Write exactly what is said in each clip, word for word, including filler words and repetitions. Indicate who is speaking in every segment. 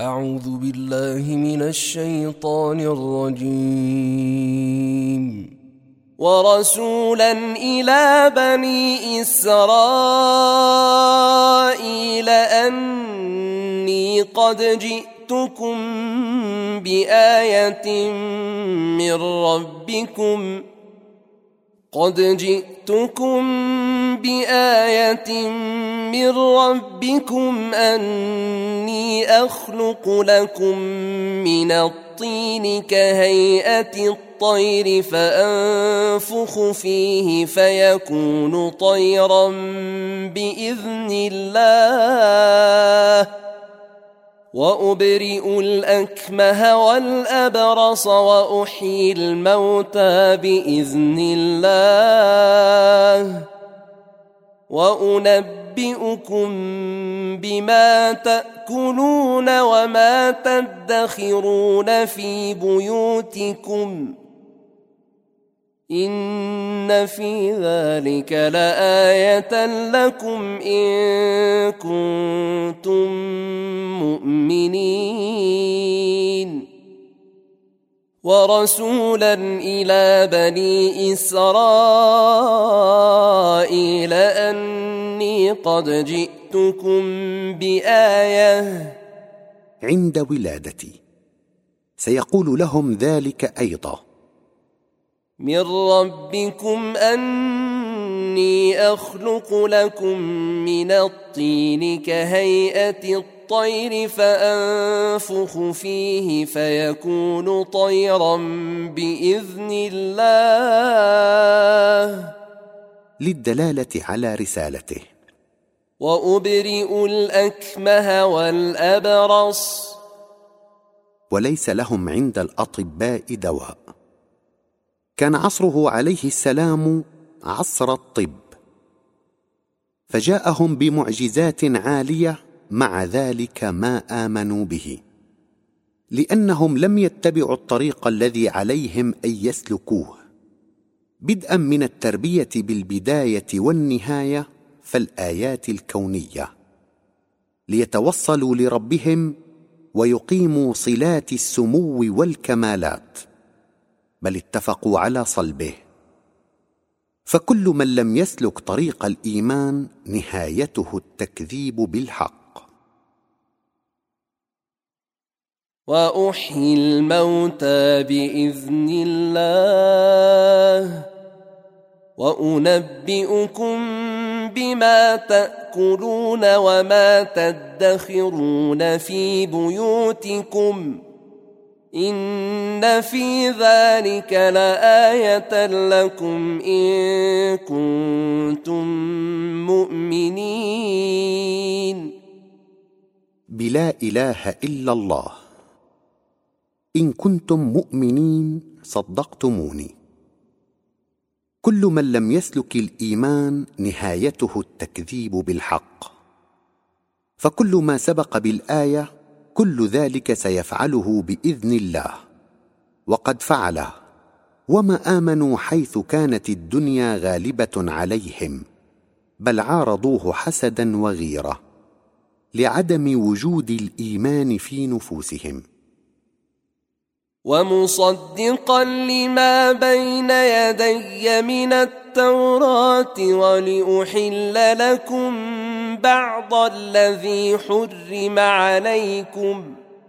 Speaker 1: أعوذ بالله من الشيطان الرجيم. ورسولا إلى بني إسرائيل أني قد جئتكم بآية من ربكم قد جئتكم بآية من ربكم أني أخلق لكم من الطين كهيئة الطير فأنفخ فيه فيكون طيرا بإذن الله وأبرئ الأكمه والأبرص وأحيي الموتى بإذن الله وأنبئكم بما تأكلون وما تدخرون في بيوتكم إن في ذلك لآية لكم إن كنتم مؤمنين. ورسولا إلى بني إسرائيل أني قد جئتكم بآية.
Speaker 2: عند ولادتي سيقول لهم ذلك أيضا
Speaker 1: من ربكم أني أخلق لكم من الطين كهيئة الطير فأنفخ فيه فيكون طيرا بإذن الله
Speaker 2: للدلالة على رسالته.
Speaker 1: وأبرئ الأكمه والأبرص
Speaker 2: وليس لهم عند الأطباء دواء. كان عصره عليه السلام عصر الطب، فجاءهم بمعجزات عالية، مع ذلك ما آمنوا به، لأنهم لم يتبعوا الطريق الذي عليهم أن يسلكوه، بدءا من التربية بالبداية والنهاية فالآيات الكونية، ليتوصلوا لربهم ويقيموا صلات السمو والكمالات، بل اتفقوا على صلبه. فكل من لم يسلك طريق الإيمان نهايته التكذيب بالحق.
Speaker 1: وأحيي الموتى بإذن الله وأنبئكم بما تأكلون وما تدخرون في بيوتكم إن في ذلك لآية لكم إن كنتم مؤمنين.
Speaker 2: بلا إله إلا الله إن كنتم مؤمنين صدقتموني. كل من لم يسلك الإيمان نهايته التكذيب بالحق، فكل ما سبق بالآية كل ذلك سيفعله بإذن الله، وقد فعله، وما آمنوا حيث كانت الدنيا غالبة عليهم، بل عارضوه حسدا وغيرة لعدم وجود الإيمان في نفوسهم.
Speaker 1: ومصدقا لما بين يدي من التوراة ولأحل لكم بعض الذي حرم عليكم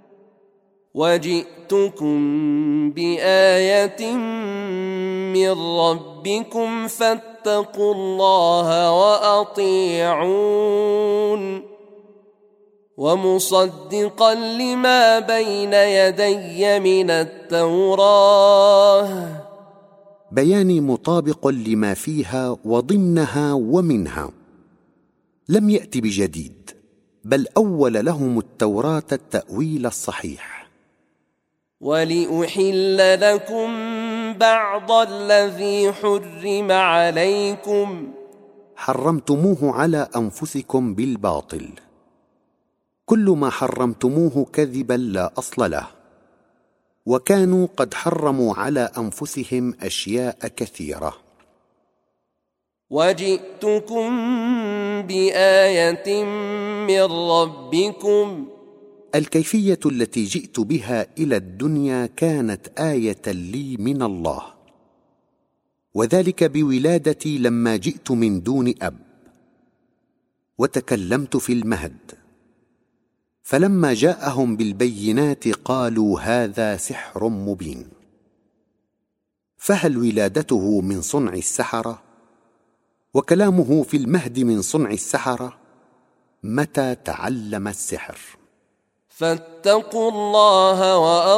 Speaker 1: وجئتكم بآية من ربكم فاتقوا الله وأطيعون. ومصدقا لما بين يدي من التوراة
Speaker 2: بيان مطابق لما فيها وضمنها ومنها، لم يأت بجديد، بل أول لهم التوراة التأويل الصحيح.
Speaker 1: ولأحل لكم بعض الذي حرم عليكم
Speaker 2: حرمتموه على أنفسكم بالباطل، كل ما حرمتموه كذبا لا أصل له، وكانوا قد حرموا على أنفسهم أشياء كثيرة.
Speaker 1: وجئتكم بآية من ربكم
Speaker 2: الكيفية التي جئت بها إلى الدنيا كانت آية لي من الله، وذلك بولادتي لما جئت من دون أب، وتكلمت في المهد، فلما جاءهم بالبينات قالوا هذا سحر مبين. فهل ولادته من صنع السحرة؟ وكلامه في المهد من صنع السحرة؟ متى تعلم السحر؟
Speaker 1: فاتقوا الله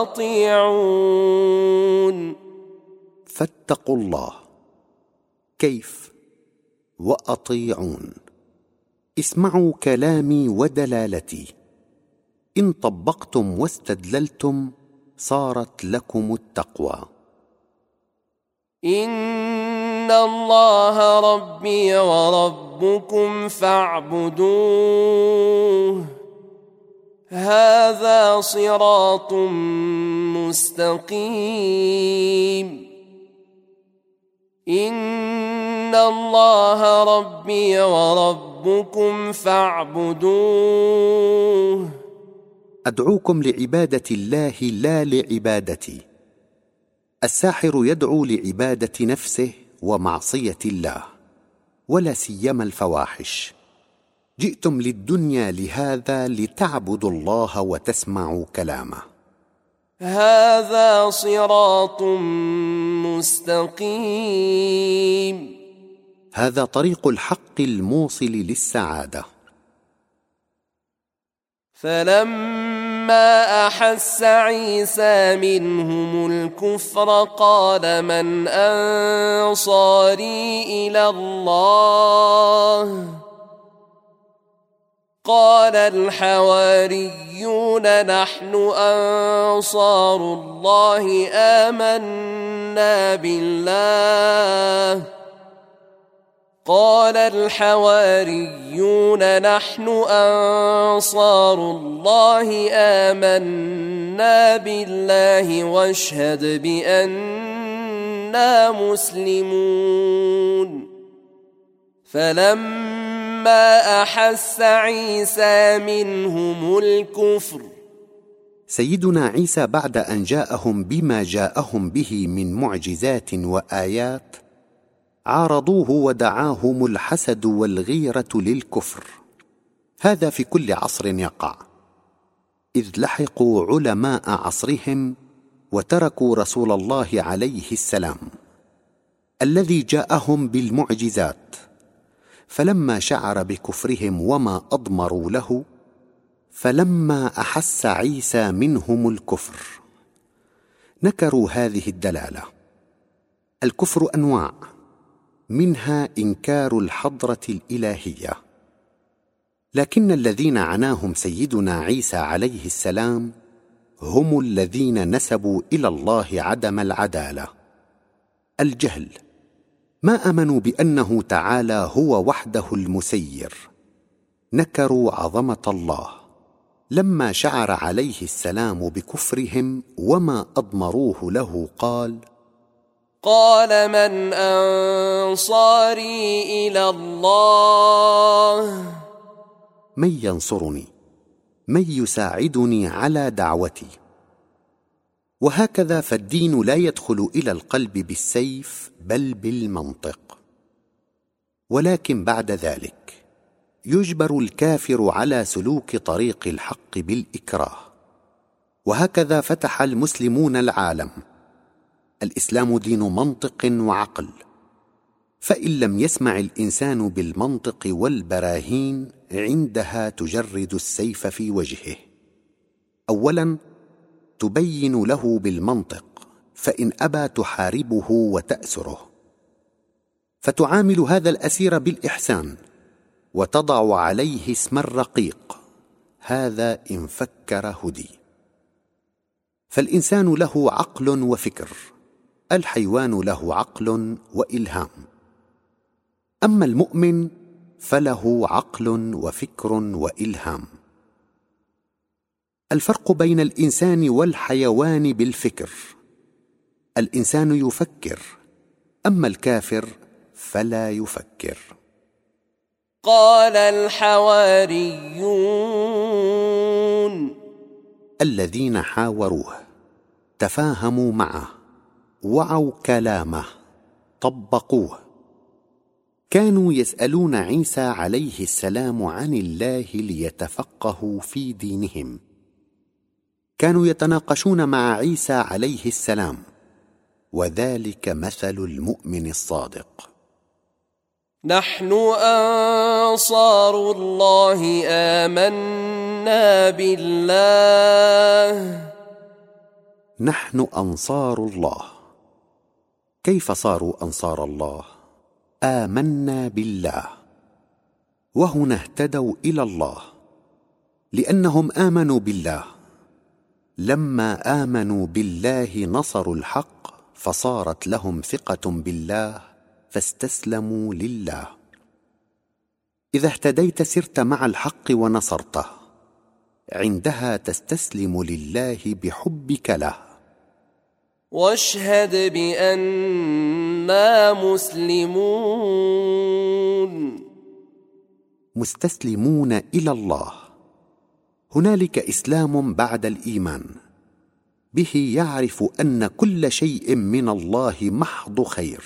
Speaker 1: وأطيعون.
Speaker 2: فاتقوا الله كيف؟ وأطيعون، اسمعوا كلامي ودلالتي، إن طبقتم واستدللتم صارت لكم التقوى.
Speaker 1: إن الله ربي وربكم فاعبدوه، هذا صراط مستقيم. إن الله ربي وربكم فاعبدوه.
Speaker 2: أدعوكم لعبادة الله لا لعبادتي. الساحر يدعو لعبادة نفسه ومعصية الله، ولا سيما الفواحش. جئتم للدنيا لهذا، لتعبدوا الله وتسمعوا كلامه.
Speaker 1: هذا صراط مستقيم.
Speaker 2: هذا طريق الحق الموصل للسعادة.
Speaker 1: فلما أحس عيسى منهم الكفر قال من أنصاري إلى الله؟ قال الحواريون نحن أنصار الله آمنا بالله. قال الحواريون نحن أنصار الله آمنا بالله واشهد بأننا مسلمون. فلما أحس عيسى منهم الكفر،
Speaker 2: سيدنا عيسى بعد أن جاءهم بما جاءهم به من معجزات وآيات، عارضوه ودعاهم الحسد والغيرة للكفر. هذا في كل عصر يقع، إذ لحقوا علماء عصرهم وتركوا رسول الله عليه السلام الذي جاءهم بالمعجزات، فلما شعر بكفرهم وما أضمروا له، فلما أحس عيسى منهم الكفر نكروا هذه الدلالة. الكفر أنواع، منها إنكار الحضرة الإلهية، لكن الذين عناهم سيدنا عيسى عليه السلام هم الذين نسبوا إلى الله عدم العدالة، الجهل، ما آمنوا بأنه تعالى هو وحده المسير. نكروا عظمة الله لما شعر عليه السلام بكفرهم وما أضمروه له. قال
Speaker 1: قال من أنصاري إلى الله؟
Speaker 2: من ينصرني؟ من يساعدني على دعوتي؟ وهكذا فالدين لا يدخل إلى القلب بالسيف بل بالمنطق. ولكن بعد ذلك يجبر الكافر على سلوك طريق الحق بالإكراه. وهكذا فتح المسلمون العالم. الإسلام دين منطق وعقل، فإن لم يسمع الإنسان بالمنطق والبراهين عندها تجرد السيف في وجهه. أولا تبين له بالمنطق، فإن أبى تحاربه وتأسره، فتعامل هذا الأسير بالإحسان وتضع عليه اسم الرقيق، هذا إن فكر هدي. فالإنسان له عقل وفكر، الحيوان له عقل وإلهام. أما المؤمن فله عقل وفكر وإلهام. الفرق بين الإنسان والحيوان بالفكر، الإنسان يفكر، أما الكافر فلا يفكر.
Speaker 1: قال الحواريون
Speaker 2: الذين حاوروه، تفاهموا معه، وعوا كلامه، طبقوه. كانوا يسألون عيسى عليه السلام عن الله ليتفقهوا في دينهم. كانوا يتناقشون مع عيسى عليه السلام، وذلك مثل المؤمن الصادق.
Speaker 1: نحن أنصار الله آمنا بالله.
Speaker 2: نحن أنصار الله. كيف صاروا أنصار الله؟ آمنا بالله، وهنا اهتدوا إلى الله لأنهم آمنوا بالله. لما آمنوا بالله نصروا الحق، فصارت لهم ثقة بالله، فاستسلموا لله. إذا اهتديت سرت مع الحق ونصرته، عندها تستسلم لله بحبك له.
Speaker 1: واشهد بأننا مسلمون.
Speaker 2: مستسلمون إلى الله. هنالك إسلام بعد الإيمان، به يعرف أن كل شيء من الله محض خير،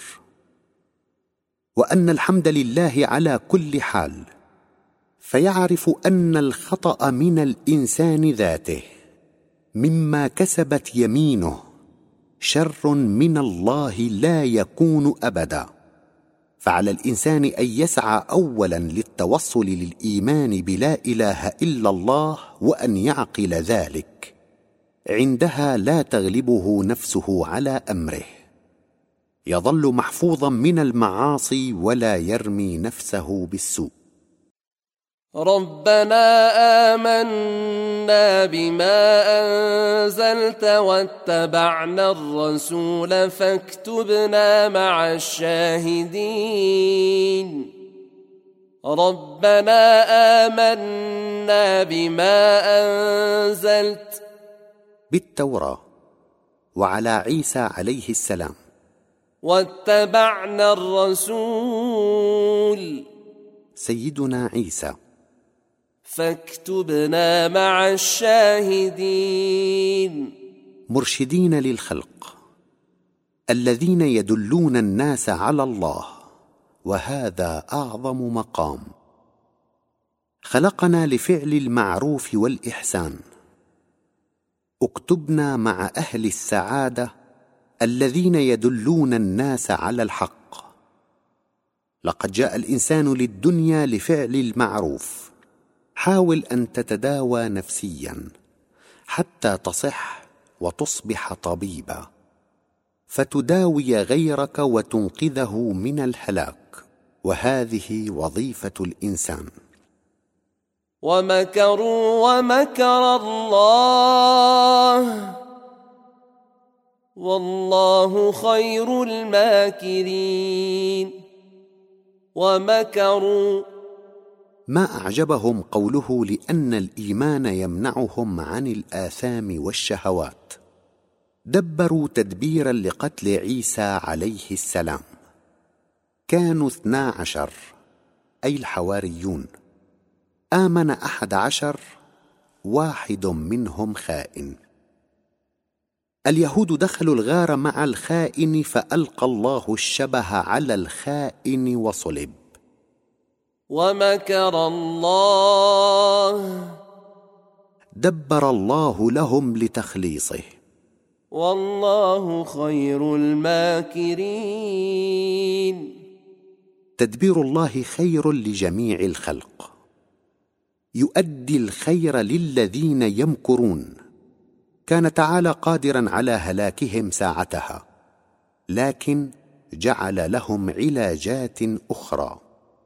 Speaker 2: وأن الحمد لله على كل حال، فيعرف أن الخطأ من الإنسان ذاته مما كسبت يمينه شر من الله لا يكون أبدا. فعلى الإنسان أن يسعى أولا للتوصل للإيمان بلا إله إلا الله، وأن يعقل ذلك. عندها لا تغلبه نفسه على أمره، يظل محفوظا من المعاصي ولا يرمي نفسه بالسوء.
Speaker 1: ربنا آمنا بما أنزلت واتبعنا الرسول فاكتبنا مع الشاهدين. ربنا آمنا بما أنزلت
Speaker 2: بالتوراة وعلى عيسى عليه السلام،
Speaker 1: واتبعنا الرسول
Speaker 2: سيدنا عيسى،
Speaker 1: فاكتبنا مع الشاهدين.
Speaker 2: مرشدين للخلق الذين يدلون الناس على الله، وهذا أعظم مقام. خلقنا لفعل المعروف والإحسان. اكتبنا مع أهل السعادة الذين يدلون الناس على الحق. لقد جاء الإنسان للدنيا لفعل المعروف. حاول أن تتداوى نفسيا حتى تصح وتصبح طبيبا، فتداوي غيرك وتنقذه من الهلاك، وهذه وظيفة الإنسان.
Speaker 1: ومكروا ومكر الله والله خير الماكرين. ومكروا،
Speaker 2: ما أعجبهم قوله لأن الإيمان يمنعهم عن الآثام والشهوات. دبروا تدبيرا لقتل عيسى عليه السلام. كانوا اثنا عشر، أي الحواريون. آمن أحد عشر، واحد منهم خائن. اليهود دخلوا الغار مع الخائن، فألقى الله الشبه على الخائن وصلب.
Speaker 1: ومكر الله،
Speaker 2: دبر الله لهم لتخليصه.
Speaker 1: والله خير الماكرين.
Speaker 2: تدبير الله خير لجميع الخلق، يؤدي الخير للذين يمكرون. كان تعالى قادرا على هلاكهم ساعتها، لكن جعل لهم علاجات أخرى.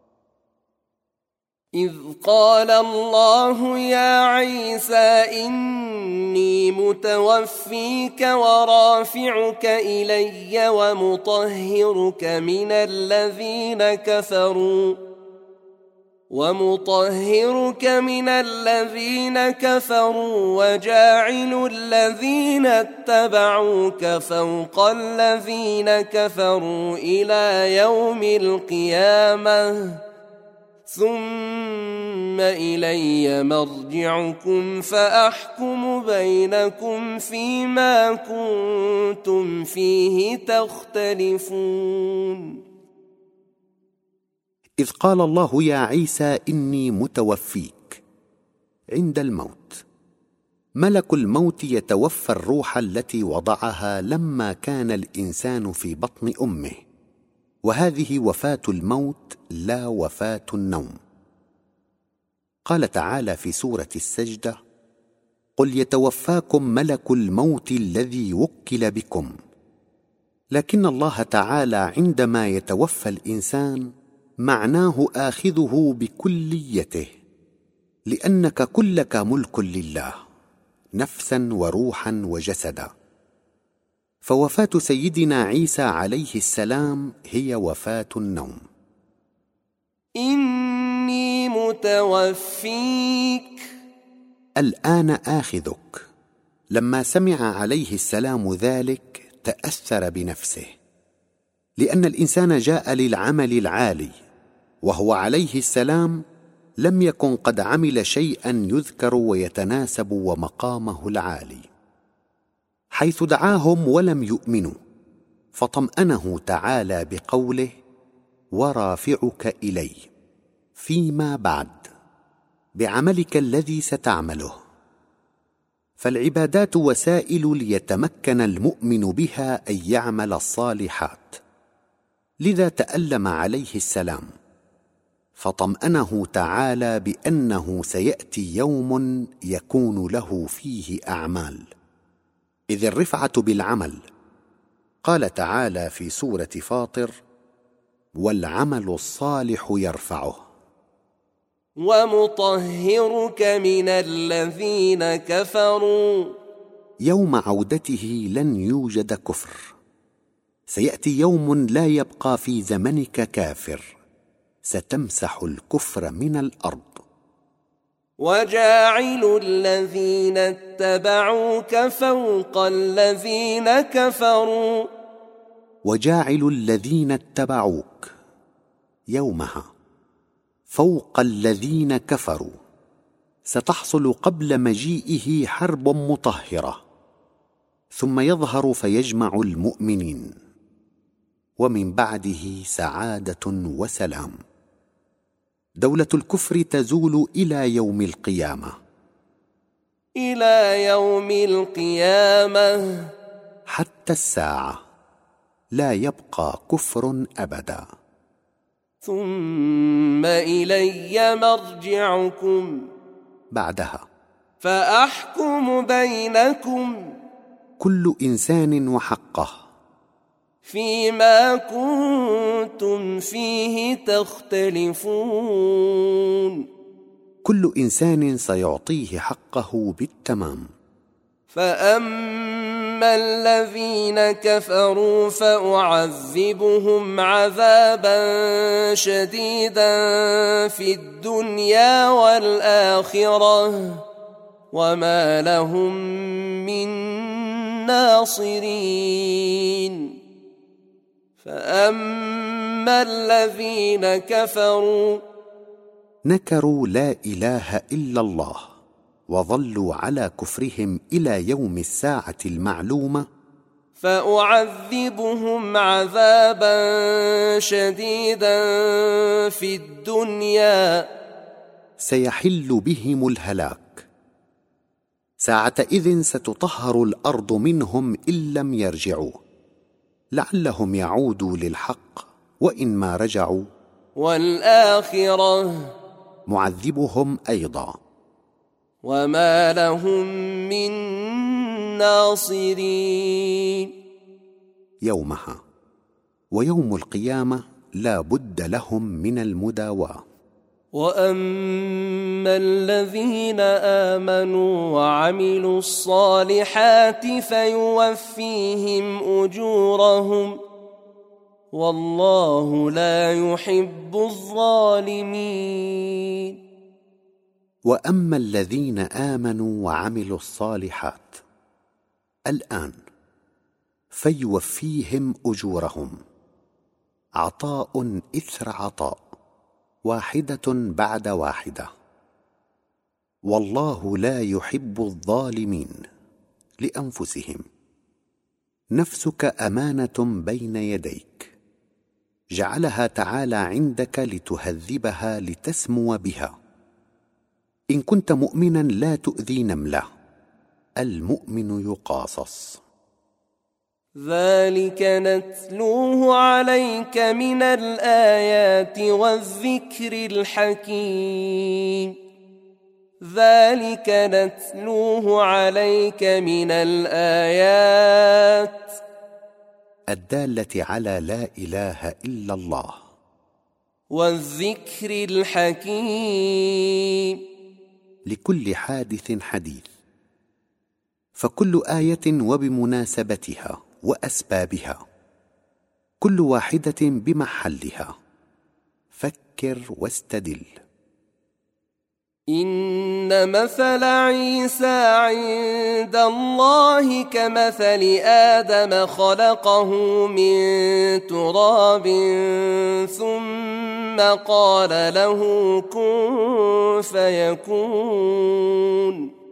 Speaker 1: إذ قال الله يا عيسى إني متوفيك ورافعك إلي ومطهرك من الذين كفروا ومطهرك من الذين كفروا وجاعل الذين اتبعوك فوق الذين كفروا إلى يوم القيامة ثم إلي مرجعكم فأحكم بينكم فيما كنتم فيه تختلفون.
Speaker 2: إذ قال الله يا عيسى إني متوفيك عند الموت. ملك الموت يتوفى الروح التي وضعها لما كان الإنسان في بطن أمه، وهذه وفاة الموت لا وفاة النوم. قال تعالى في سورة السجدة: قل يتوفاكم ملك الموت الذي وكل بكم. لكن الله تعالى عندما يتوفى الإنسان معناه آخذه بكليته، لأنك كلك ملك لله، نفسا وروحا وجسدا. فوفاة سيدنا عيسى عليه السلام هي وفاة النوم.
Speaker 1: إني متوفيك،
Speaker 2: الآن آخذك. لما سمع عليه السلام ذلك تأثر بنفسه، لأن الإنسان جاء للعمل العالي، وهو عليه السلام لم يكن قد عمل شيئا يذكر ويتناسب ومقامه العالي، حيث دعاهم ولم يؤمنوا، فطمأنه تعالى بقوله: ورافعك إلي فيما بعد بعملك الذي ستعمله. فالعبادات وسائل ليتمكن المؤمن بها أن يعمل الصالحات، لذا تألم عليه السلام، فطمأنه تعالى بأنه سيأتي يوم يكون له فيه أعمال، إذ الرفعة بالعمل. قال تعالى في سورة فاطر: والعمل الصالح يرفعه.
Speaker 1: ومطهرك من الذين كفروا.
Speaker 2: يوم عودته لن يوجد كفر، سيأتي يوم لا يبقى في زمنك كافر، ستمسح الكفر من الأرض.
Speaker 1: وجاعل الذين اتبعوك فوق الذين كفروا.
Speaker 2: وجاعل الذين اتبعوك يومها فوق الذين كفروا، ستحصل قبل مجيئه حرب مطهرة، ثم يظهر فيجمع المؤمنين، ومن بعده سعادة وسلام. دولة الكفر تزول إلى يوم القيامة.
Speaker 1: إلى يوم القيامة،
Speaker 2: حتى الساعة لا يبقى كفر أبدا.
Speaker 1: ثم إلي مرجعكم،
Speaker 2: بعدها
Speaker 1: فأحكم بينكم،
Speaker 2: كل إنسان وحقه،
Speaker 1: فيما كنتم فيه تختلفون.
Speaker 2: كل إنسان سيعطيه حقه بالتمام.
Speaker 1: فأما الذين كفروا فأعذبهم عذابا شديدا في الدنيا والآخرة، وما لهم من ناصرين. فأما الذين كفروا
Speaker 2: نكروا لا إله إلا الله وظلوا على كفرهم إلى يوم الساعة المعلومة،
Speaker 1: فأعذبهم عذابا شديدا في الدنيا،
Speaker 2: سيحل بهم الهلاك. ساعتئذ ستطهر الأرض منهم إن لم يرجعوا، لعلهم يعودوا للحق، وإن ما رجعوا
Speaker 1: والآخرة
Speaker 2: معذبهم أيضا،
Speaker 1: وما لهم من ناصرين.
Speaker 2: يومها ويوم القيامة لا بد لهم من المداواة.
Speaker 1: وأما الذين آمنوا وعملوا الصالحات فيوفيهم أجورهم، والله لا يحب الظالمين.
Speaker 2: وأما الذين آمنوا وعملوا الصالحات الآن فيوفيهم أجورهم، عطاء إثر عطاء، واحدة بعد واحدة. والله لا يحب الظالمين لأنفسهم. نفسك أمانة بين يديك، جعلها تعالى عندك لتهذبها لتسمو بها. إن كنت مؤمنا لا تؤذي نملة، المؤمن يقاصص.
Speaker 1: ذلك نتلوه عليك من الآيات والذكر الحكيم. ذلك نتلوه عليك من الآيات
Speaker 2: الدالة على لا إله إلا الله،
Speaker 1: والذكر الحكيم،
Speaker 2: لكل حادث حديث. فكل آية وبمناسبتها وأسبابها، كل واحدة بمحلها. فكر واستدل.
Speaker 1: إن مثل عيسى عند الله كمثل آدم خلقه من تراب ثم قال له كن فيكون.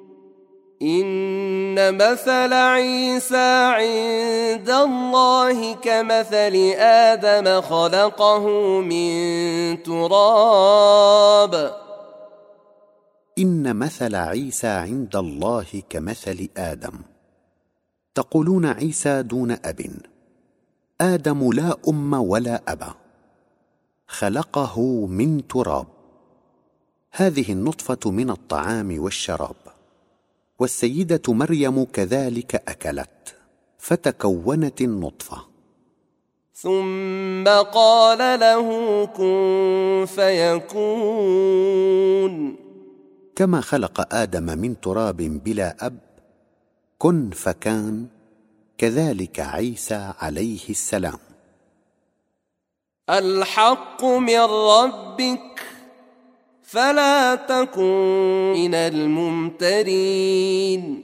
Speaker 1: إن مثل عيسى عند الله كمثل آدم خلقه من تراب.
Speaker 2: إن مثل عيسى عند الله كمثل آدم. تقولون عيسى دون أب، آدم لا أم ولا أب، خلقه من تراب. هذه النطفة من الطعام والشراب، والسيدة مريم كذلك أكلت فتكونت النطفة.
Speaker 1: ثم قال له كن فيكون.
Speaker 2: كما خلق آدم من تراب بلا أب كن فكان، كذلك عيسى عليه السلام.
Speaker 1: الحق من ربك فلا تكن من الممترين.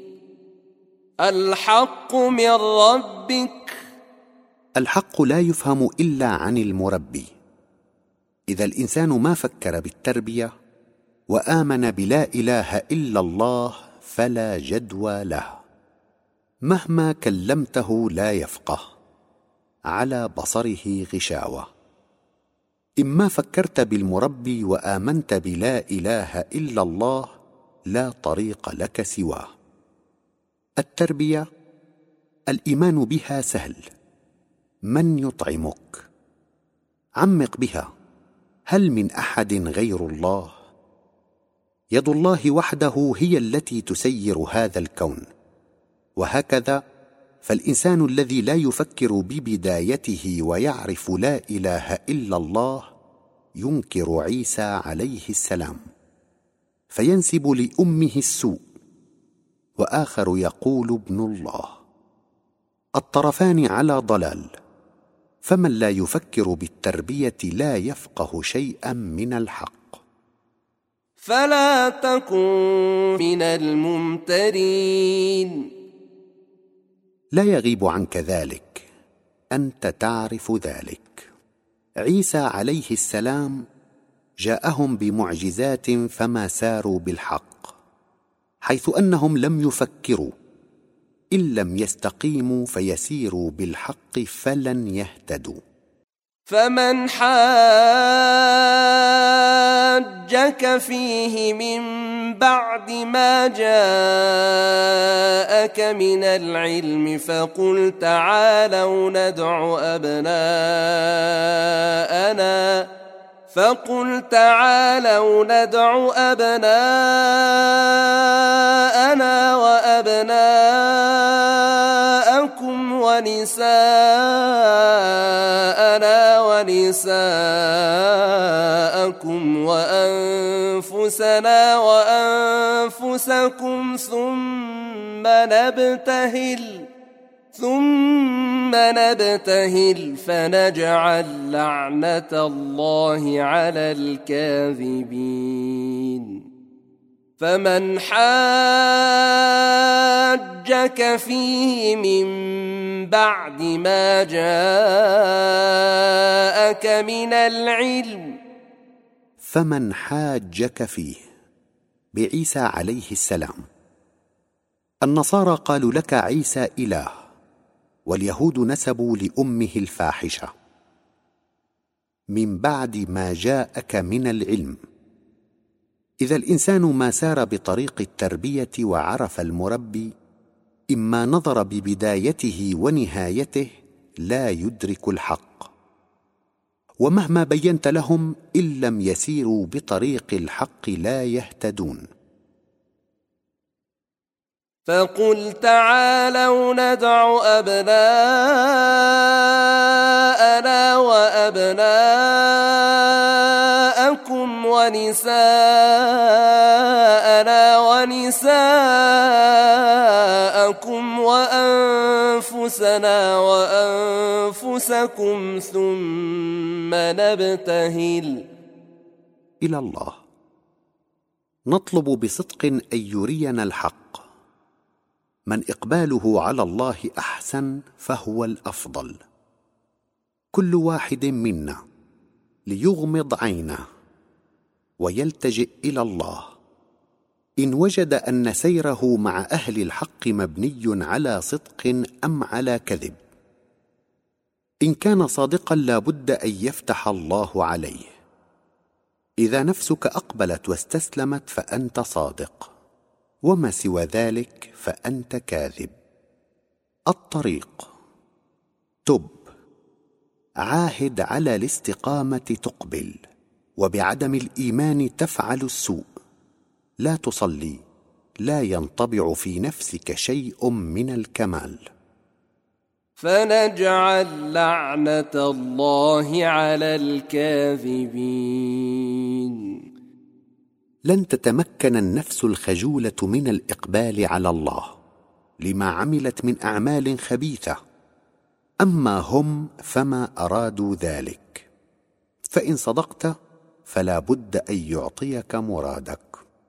Speaker 1: الحق من ربك.
Speaker 2: الحق لا يفهم إلا عن المربي. إذا الإنسان ما فكر بالتربية وآمن بلا إله إلا الله فلا جدوى له. مهما كلمته لا يفقه، على بصره غشاوة. إما فكرت بالمربي وآمنت بلا إله إلا الله لا طريق لك سواه. التربية الإيمان بها سهل. من يطعمك؟ عمق بها. هل من أحد غير الله؟ يد الله وحده هي التي تسير هذا الكون. وهكذا فالإنسان الذي لا يفكر ببدايته ويعرف لا إله إلا الله ينكر عيسى عليه السلام، فينسب لأمه السوء، وآخر يقول ابن الله. الطرفان على ضلال، فمن لا يفكر بالتربية لا يفقه شيئا من الحق.
Speaker 1: فلا تكن من الممترين.
Speaker 2: لا يغيب عنك ذلك، أنت تعرف ذلك. عيسى عليه السلام جاءهم بمعجزات فما ساروا بالحق، حيث أنهم لم يفكروا. إن لم يستقيموا فيسيروا بالحق فلن يهتدوا.
Speaker 1: فمن حاجك فيه من بعد ما جاءك من العلم فقل تعالوا ندع أبناءنا فقل تعالوا ندع أبناءنا وأبناءكم ونساءنا ونساءكم وأنفسنا وأنفسكم ثم نبتهل ثم نبتهل فنجعل لعنة الله على الكاذبين. فمن حاجك فيه من بعد ما جاءك من العلم
Speaker 2: فمن حاجك فيه بعيسى عليه السلام. النصارى قالوا لك عيسى إله، واليهود نسبوا لأمه الفاحشة. من بعد ما جاءك من العلم، إذا الإنسان ما سار بطريق التربية وعرف المربي، إما نظر ببدايته ونهايته لا يدرك الحق، ومهما بينت لهم إن لم يسيروا بطريق الحق لا يهتدون.
Speaker 1: فقل تعالوا ندع أبناءنا وأبناءكم ونساءنا ونساءكم وأنفسنا وأنفسكم ثم نبتهل
Speaker 2: إلى الله. نطلب بصدق أن يرينا الحق. من إقباله على الله أحسن فهو الأفضل. كل واحد منا ليغمض عينه ويلتجئ إلى الله. إن وجد أن سيره مع أهل الحق مبني على صدق أم على كذب. إن كان صادقا لا بد أن يفتح الله عليه. إذا نفسك أقبلت واستسلمت فأنت صادق، وما سوى ذلك فأنت كاذب. الطريق: تب، عاهد على الاستقامة تقبل، وبعدم الإيمان تفعل السوء. لا تصلي، لا ينطبع في نفسك شيء من الكمال.
Speaker 1: فنجعل لعنة الله على الكاذبين.
Speaker 2: لن تتمكن النفس الخجولة من الإقبال على الله لما عملت من أعمال خبيثة، أما هم فما أرادوا ذلك. فإن صدقت فلا بد أن يعطيك مرادك.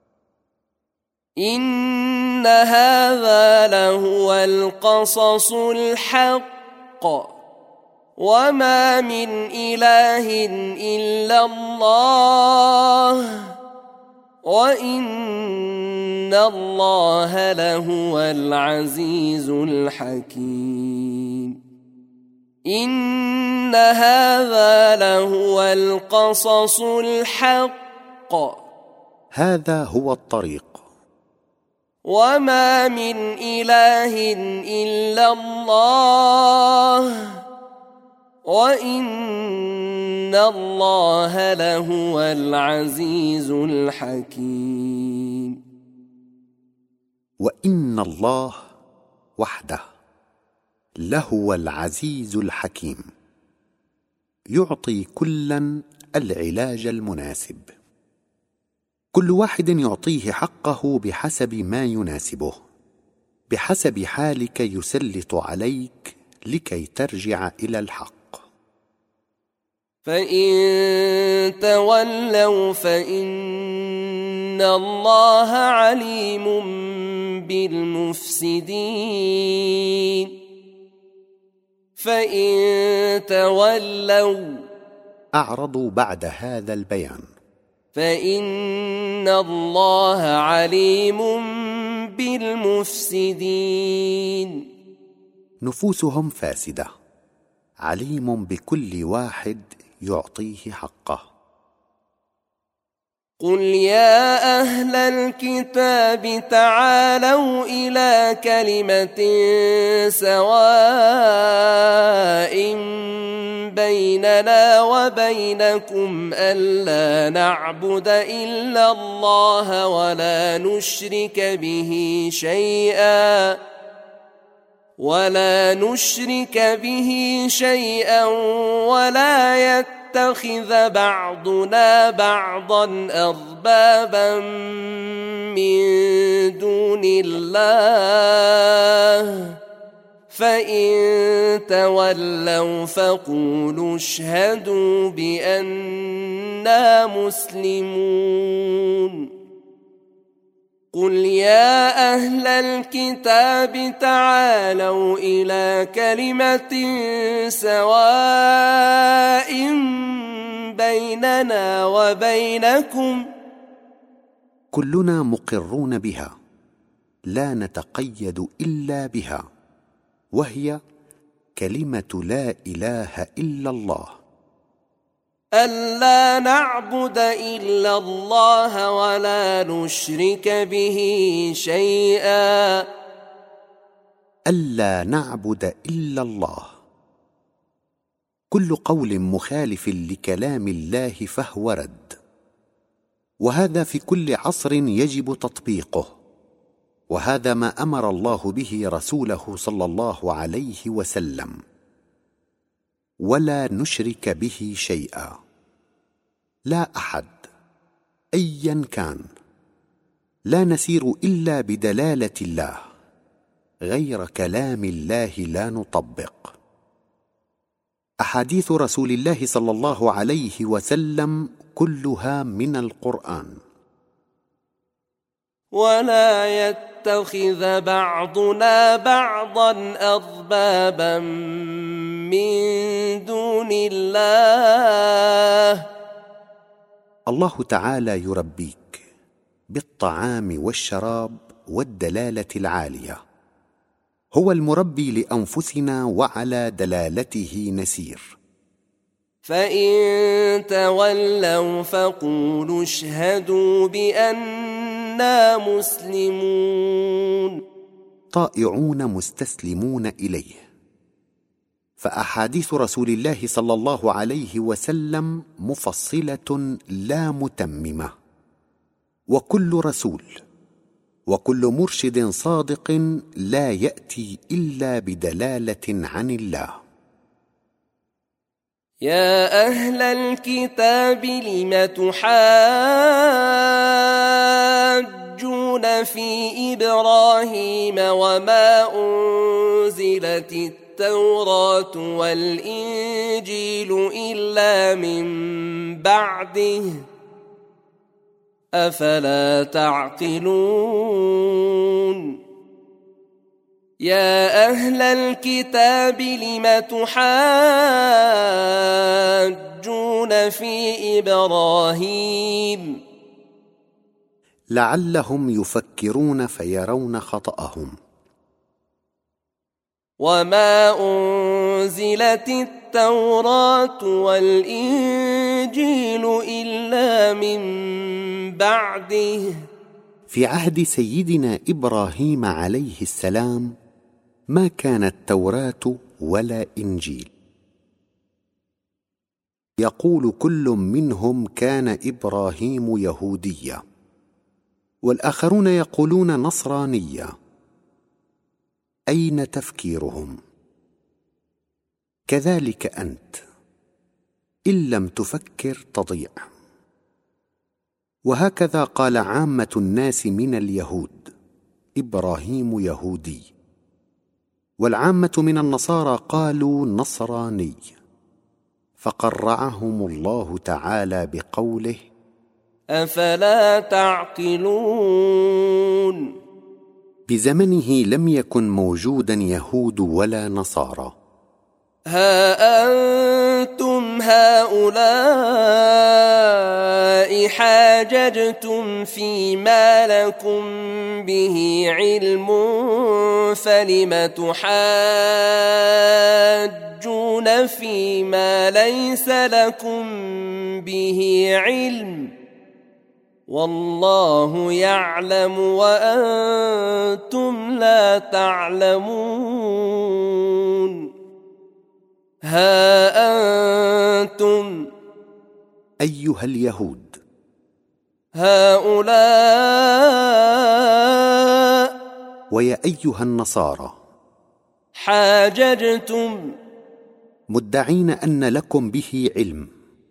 Speaker 1: إن هذا لهو القصص الحق، وما من إله إلا الله، وإن الله لهو العزيز الحكيم. إن هذا لهو القصص الحق،
Speaker 2: هذا هو الطريق.
Speaker 1: وما من إله إلا الله، وإن الله لهو العزيز الحكيم.
Speaker 2: وإن الله وحده لهو العزيز الحكيم، يعطي كلا العلاج المناسب. كل واحد يعطيه حقه بحسب ما يناسبه، بحسب حالك يسلط عليك لكي ترجع إلى الحق.
Speaker 1: فإن تولوا فإن الله عليم بالمفسدين. فإن تولوا
Speaker 2: أعرضوا بعد هذا البيان،
Speaker 1: فإن الله عليم بالمفسدين.
Speaker 2: نفوسهم فاسدة، عليم بكل واحد يعطيه حقه.
Speaker 1: قل يا أهل الكتاب تعالوا إلى كلمة سواء بيننا وبينكم ألا نعبد إلا الله ولا نشرك به شيئا ولا نشرك به شيئا ولا يتخذ بعضنا بعضا أربابا من دون الله، فإن تولوا فقولوا اشهدوا بأننا مسلمون. قل يا أهل الكتاب تعالوا إلى كلمة سواء بيننا وبينكم
Speaker 2: كلنا مقرون بها، لا نتقيد إلا بها، وهي كلمة لا إله إلا الله،
Speaker 1: ألا نعبد إلا الله ولا نشرك به شيئا
Speaker 2: ألا نعبد إلا الله. كل قول مخالف لكلام الله فهو رد، وهذا في كل عصر يجب تطبيقه، وهذا ما أمر الله به رسوله صلى الله عليه وسلم: ولا نشرك به شيئا. لا أحد أيا كان، لا نسير إلا بدلالة الله، غير كلام الله لا نطبق. أحاديث رسول الله صلى الله عليه وسلم كلها من القرآن.
Speaker 1: ولا يتخذ بعضنا بعضا أربابا من دون الله.
Speaker 2: الله تعالى يربيك بالطعام والشراب والدلالة العالية، هو المربي لأنفسنا وعلى دلالته نسير.
Speaker 1: فإن تولوا فقولوا اشهدوا بأننا مسلمون.
Speaker 2: طائعون مستسلمون إليه. فأحاديث رسول الله صلى الله عليه وسلم مفصلة لا متممة، وكل رسول وكل مرشد صادق لا يأتي إلا بدلالة عن الله.
Speaker 1: يا أهل الكتاب لم تحاجون في إبراهيم وما أنزلت التوراة والإنجيل إلا من بعده أفلا تعقلون. يا أهل الكتاب لم تحاجون في إبراهيم
Speaker 2: لعلهم يفكرون فيرون خطأهم.
Speaker 1: وما أنزلت التوراة والإنجيل إلا من بعده.
Speaker 2: في عهد سيدنا إبراهيم عليه السلام ما كانت توراة ولا إنجيل. يقول كل منهم كان إبراهيم يهوديا، والآخرون يقولون نصرانيا. أين تفكيرهم؟ كذلك أنت، إن لم تفكر تضيع. وهكذا قال عامة الناس من اليهود: إبراهيم يهودي. والعامة من النصارى قالوا نصراني، فقرعهم الله تعالى بقوله:
Speaker 1: أفلا تعقلون.
Speaker 2: بزمنه لم يكن موجودا يهود ولا نصارى.
Speaker 1: ها أنتم هؤلاء حاججتم فيما لكم به علم فلم تحاجون فيما ليس لكم به علم والله يعلم وأنتم لا تعلمون. ها أنتم
Speaker 2: أيها اليهود
Speaker 1: هؤلاء
Speaker 2: ويا أيها النصارى
Speaker 1: حاججتم
Speaker 2: مدعين أن لكم به علم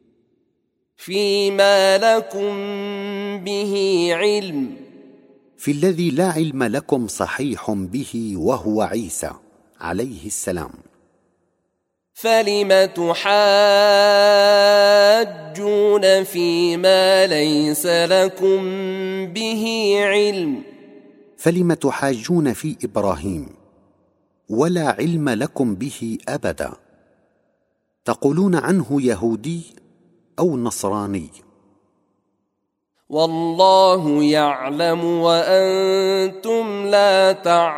Speaker 1: فيما لكم به علم
Speaker 2: في الذي لا علم لكم صحيح به وهو عيسى عليه السلام.
Speaker 1: فلم تحاجون فيما ليس لكم به علم.
Speaker 2: فلم تحاجون في إبراهيم ولا علم لكم به أبدا. تقولون عنه يهودي أو نصراني.
Speaker 1: والله يعلم وأنتم لا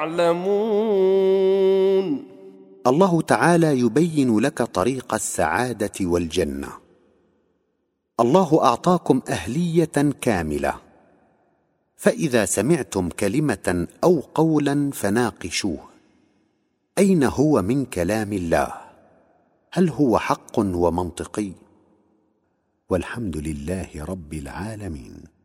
Speaker 1: تعلمون.
Speaker 2: الله تعالى يبين لك طريق السعادة والجنة. الله أعطاكم أهلية كاملة، فإذا سمعتم كلمة أو قولا فناقشوه. أين هو من كلام الله؟ هل هو حق ومنطقي؟ والحمد لله رب العالمين.